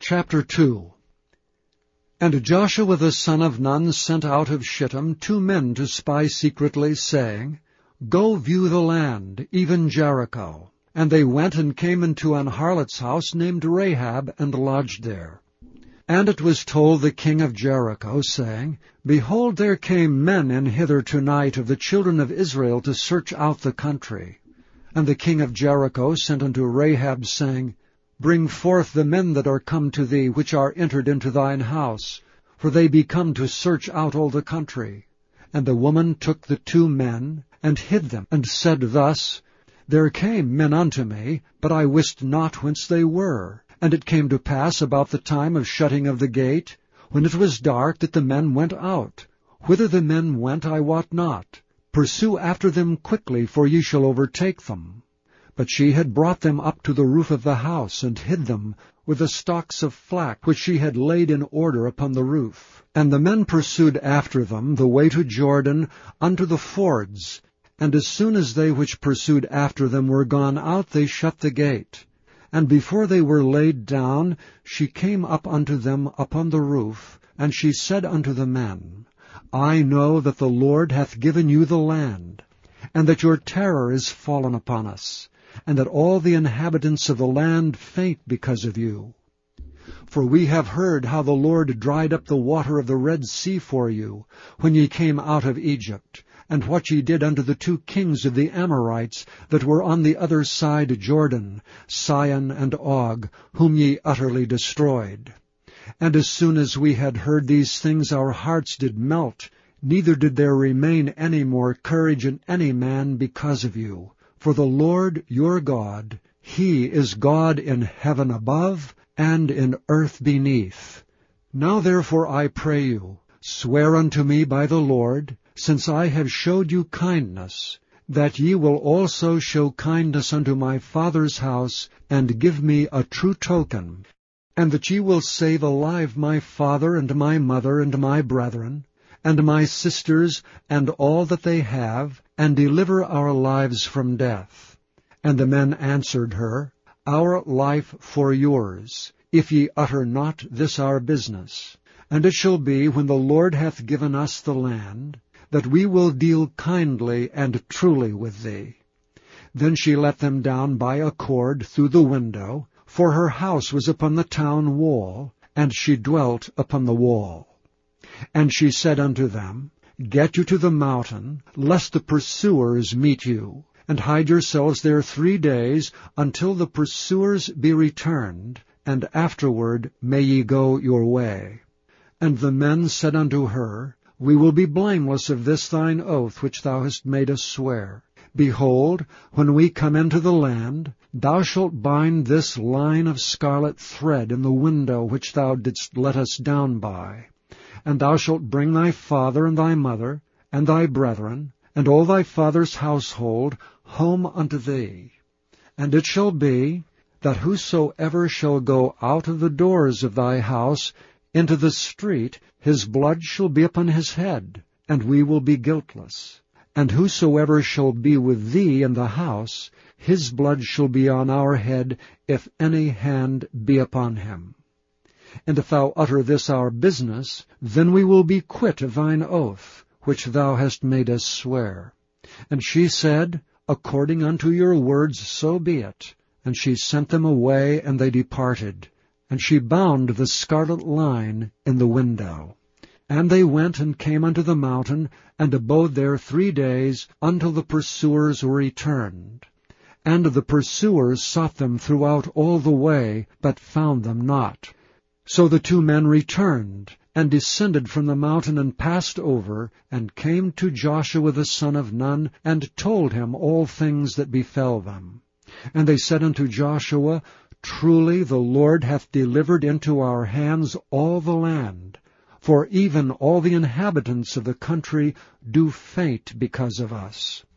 Chapter 2. And Joshua the son of Nun sent out of Shittim 2 men to spy secretly, saying, Go view the land, even Jericho. And they went and came into an harlot's house named Rahab, and lodged there. And it was told the king of Jericho, saying, Behold, there came men in hither tonight of the children of Israel to search out the country. And the king of Jericho sent unto Rahab, saying, Bring forth the men that are come to thee, which are entered into thine house, for they be come to search out all the country. And the woman took the 2 men, and hid them, and said thus, There came men unto me, but I wist not whence they were. And it came to pass about the time of shutting of the gate, when it was dark, that the men went out. Whither the men went I wot not. Pursue after them quickly, for ye shall overtake them. But she had brought them up to the roof of the house, and hid them with the stalks of flax, which she had laid in order upon the roof. And the men pursued after them the way to Jordan unto the fords. And as soon as they which pursued after them were gone out, they shut the gate. And before they were laid down, she came up unto them upon the roof, and she said unto the men, I know that the Lord hath given you the land, and that your terror is fallen upon us, and that all the inhabitants of the land faint because of you. For we have heard how the Lord dried up the water of the Red Sea for you, when ye came out of Egypt, and what ye did unto the 2 kings of the Amorites that were on the other side Jordan, Sihon and Og, whom ye utterly destroyed. And as soon as we had heard these things, our hearts did melt, neither did there remain any more courage in any man because of you. For the Lord your God, He is God in heaven above, and in earth beneath. Now therefore I pray you, swear unto me by the Lord, since I have showed you kindness, that ye will also show kindness unto my father's house, and give me a true token, and that ye will save alive my father and my mother and my brethren, and my sisters, and all that they have, and deliver our lives from death. And the men answered her, Our life for yours, if ye utter not this our business. And it shall be, when the Lord hath given us the land, that we will deal kindly and truly with thee. Then she let them down by a cord through the window, for her house was upon the town wall, and she dwelt upon the wall. And she said unto them, Get you to the mountain, lest the pursuers meet you, and hide yourselves there 3 days, until the pursuers be returned, and afterward may ye go your way. And the men said unto her, We will be blameless of this thine oath which thou hast made us swear. Behold, when we come into the land, thou shalt bind this line of scarlet thread in the window which thou didst let us down by. And thou shalt bring thy father and thy mother, and thy brethren, and all thy father's household home unto thee. And it shall be, that whosoever shall go out of the doors of thy house into the street, his blood shall be upon his head, and we will be guiltless. And whosoever shall be with thee in the house, his blood shall be on our head, if any hand be upon him. And if thou utter this our business, then we will be quit of thine oath, which thou hast made us swear. And she said, According unto your words so be it. And she sent them away, and they departed. And she bound the scarlet line in the window. And they went and came unto the mountain, and abode there 3 days, until the pursuers were returned. And the pursuers sought them throughout all the way, but found them not. So the 2 men returned, and descended from the mountain, and passed over, and came to Joshua the son of Nun, and told him all things that befell them. And they said unto Joshua, Truly the Lord hath delivered into our hands all the land, for even all the inhabitants of the country do faint because of us.